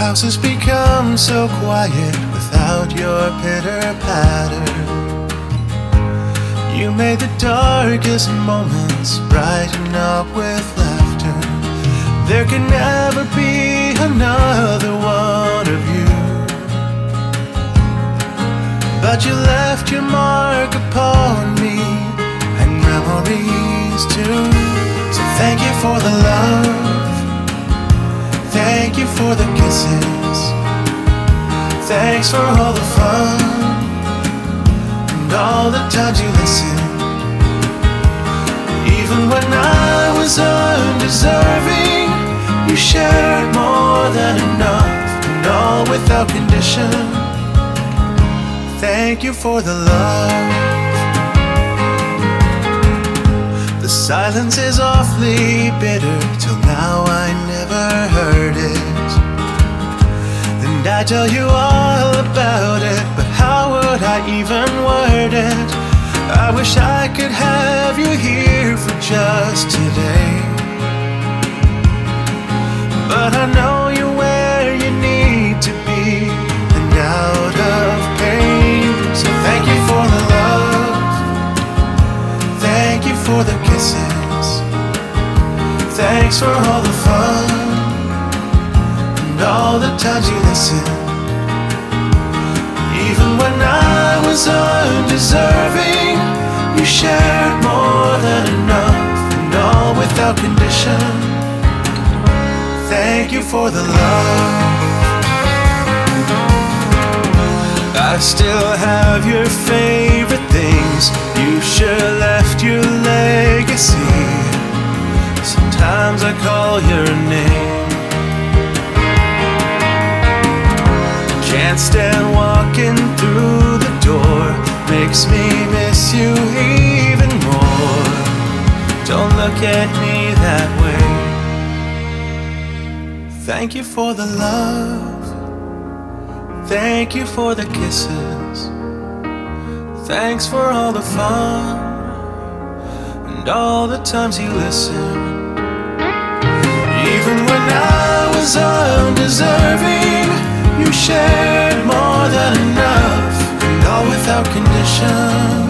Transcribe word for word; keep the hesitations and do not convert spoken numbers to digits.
house has become so quiet without your pitter-patter. You made the darkest moments brighten up with laughter. There can never be another one of you, but you left your mark upon me and memories too. So thank you for the love, thank you for the kisses, thanks for all the fun and all the times you listened. Even when I was undeserving, you shared more than enough, and all without condition. Thank you for the love. The silence is awfully bitter, till now I never heard it. And I tell you all about it, but how would I even word it? I wish I could have you here for just today, but I know you're where you need to be and out of pain. So thank you for the love, thank you for the kisses, thanks for all the fun and all the times you listened. Even when I was undeserving, you shared more than enough, and all without condition. Thank you for the love. I still have your favorite things, you sure left your legacy. Sometimes I call your name. Can't stand walking through the door, makes me miss you even more. Don't look at me that way. Thank you for the love, thank you for the kisses, thanks for all the fun and all the times you listened. Even when I was undeserving, you shared more than enough, and all without condition.